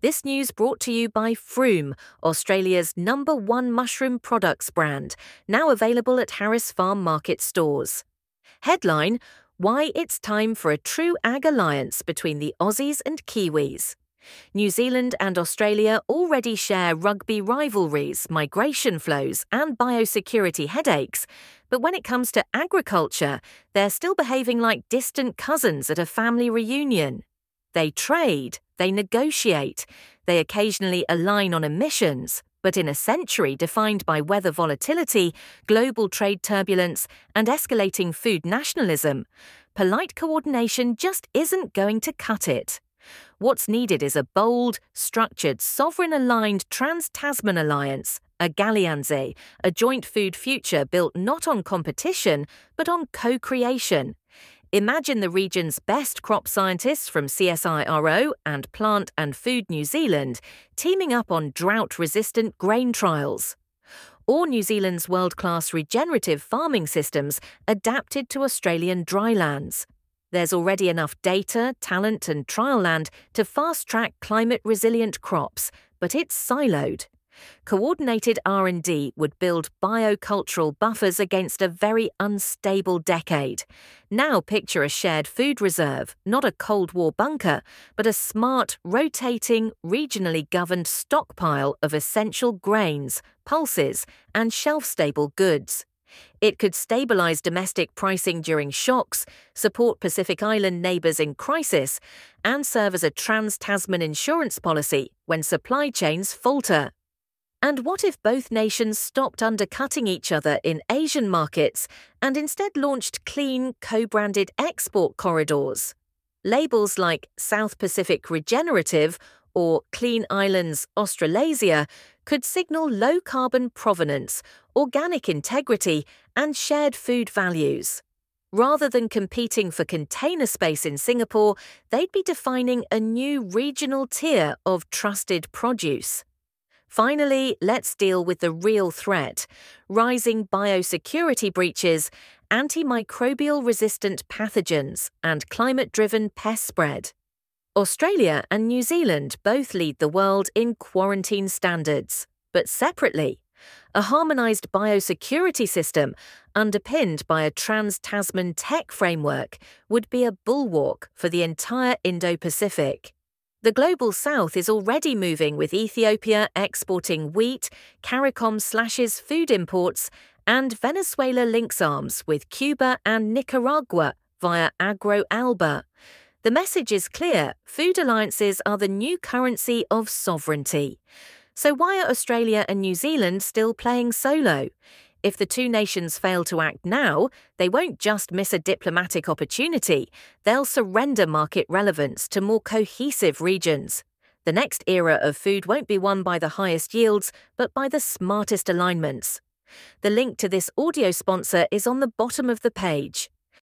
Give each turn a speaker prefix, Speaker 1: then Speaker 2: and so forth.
Speaker 1: This news brought to you by Froome, Australia's #1 mushroom products brand, now available at Harris Farm Market stores. Headline: Why it's time for a true ag alliance between the Aussies and Kiwis. New Zealand and Australia already share rugby rivalries, migration flows, and biosecurity headaches, but when it comes to agriculture, they're still behaving like distant cousins at a family reunion. They trade, they negotiate, they occasionally align on emissions, but in a century defined by weather volatility, global trade turbulence, and escalating food nationalism, polite coordination just isn't going to cut it. What's needed is a bold, structured, sovereign-aligned Trans-Tasman Alliance, a Gallianze, a joint food future built not on competition, but on co-creation. Imagine the region's best crop scientists from CSIRO and Plant and Food New Zealand teaming up on drought-resistant grain trials. Or New Zealand's world-class regenerative farming systems adapted to Australian drylands. There's already enough data, talent and trial land to fast-track climate-resilient crops, but it's siloed. Coordinated R&D would build biocultural buffers against a very unstable decade. Now picture a shared food reserve, not a Cold War bunker, but a smart, rotating, regionally governed stockpile of essential grains, pulses, and shelf-stable goods. It could stabilise domestic pricing during shocks, support Pacific Island neighbours in crisis, and serve as a trans-Tasman insurance policy when supply chains falter. And what if both nations stopped undercutting each other in Asian markets and instead launched clean, co-branded export corridors? Labels like South Pacific Regenerative or Clean Islands Australasia could signal low-carbon provenance, organic integrity, and shared food values. Rather than competing for container space in Singapore, they'd be defining a new regional tier of trusted produce. Finally, let's deal with the real threat: rising biosecurity breaches, antimicrobial-resistant pathogens, and climate-driven pest spread. Australia and New Zealand both lead the world in quarantine standards, but separately. A harmonised biosecurity system, underpinned by a Trans-Tasman tech framework, would be a bulwark for the entire Indo-Pacific. The Global South is already moving, with Ethiopia exporting wheat, CARICOM slashes food imports, and Venezuela links arms with Cuba and Nicaragua via AgroAlba. The message is clear: food alliances are the new currency of sovereignty. So why are Australia and New Zealand still playing solo? If the two nations fail to act now, they won't just miss a diplomatic opportunity, they'll surrender market relevance to more cohesive regions. The next era of food won't be won by the highest yields, but by the smartest alignments. The link to this audio sponsor is on the bottom of the page.